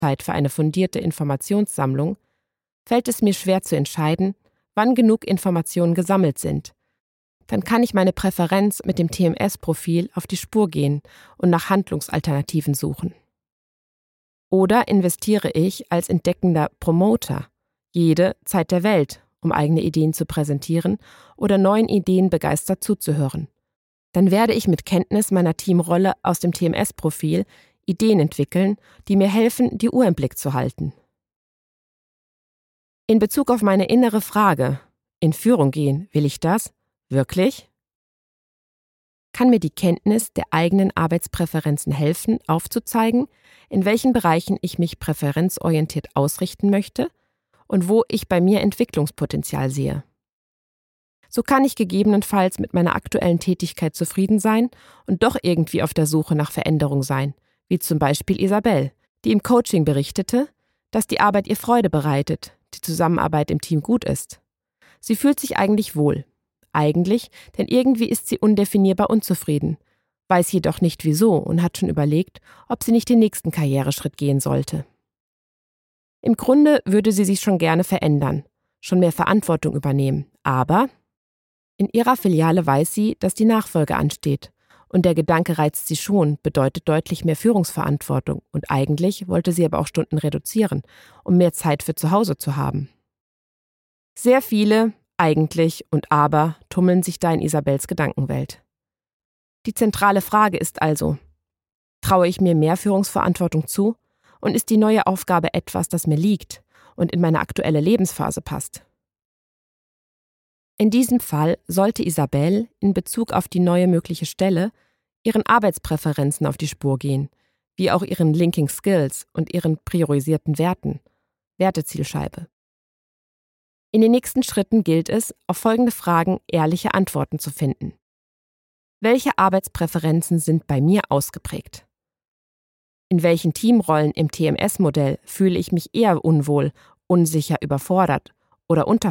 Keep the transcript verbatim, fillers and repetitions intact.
Zeit für eine fundierte Informationssammlung, fällt es mir schwer zu entscheiden, wann genug Informationen gesammelt sind. Dann kann ich meine Präferenz mit dem T M S-Profil auf die Spur gehen und nach Handlungsalternativen suchen. Oder investiere ich als entdeckender Promoter jede Zeit der Welt, um eigene Ideen zu präsentieren oder neuen Ideen begeistert zuzuhören. Dann werde ich mit Kenntnis meiner Teamrolle aus dem T M S-Profil Ideen entwickeln, die mir helfen, die Uhr im Blick zu halten. In Bezug auf meine innere Frage, in Führung gehen, will ich das? Wirklich? Kann mir die Kenntnis der eigenen Arbeitspräferenzen helfen, aufzuzeigen, in welchen Bereichen ich mich präferenzorientiert ausrichten möchte und wo ich bei mir Entwicklungspotenzial sehe. So kann ich gegebenenfalls mit meiner aktuellen Tätigkeit zufrieden sein und doch irgendwie auf der Suche nach Veränderung sein, wie zum Beispiel Isabel, die im Coaching berichtete, dass die Arbeit ihr Freude bereitet, die Zusammenarbeit im Team gut ist. Sie fühlt sich eigentlich wohl. Eigentlich, denn irgendwie ist sie undefinierbar unzufrieden, weiß jedoch nicht wieso und hat schon überlegt, ob sie nicht den nächsten Karriereschritt gehen sollte. Im Grunde würde sie sich schon gerne verändern, schon mehr Verantwortung übernehmen, aber in ihrer Filiale weiß sie, dass die Nachfolge ansteht und der Gedanke reizt sie schon, bedeutet deutlich mehr Führungsverantwortung und eigentlich wollte sie aber auch Stunden reduzieren, um mehr Zeit für zu Hause zu haben. Sehr viele eigentlich und aber tummeln sich da in Isabels Gedankenwelt. Die zentrale Frage ist also, traue ich mir mehr Führungsverantwortung zu und ist die neue Aufgabe etwas, das mir liegt und in meine aktuelle Lebensphase passt? In diesem Fall sollte Isabel in Bezug auf die neue mögliche Stelle ihren Arbeitspräferenzen auf die Spur gehen, wie auch ihren Linking Skills und ihren priorisierten Werten, Wertezielscheibe. In den nächsten Schritten gilt es, auf folgende Fragen ehrliche Antworten zu finden. Welche Arbeitspräferenzen sind bei mir ausgeprägt? In welchen Teamrollen im T M S-Modell fühle ich mich eher unwohl, unsicher, überfordert oder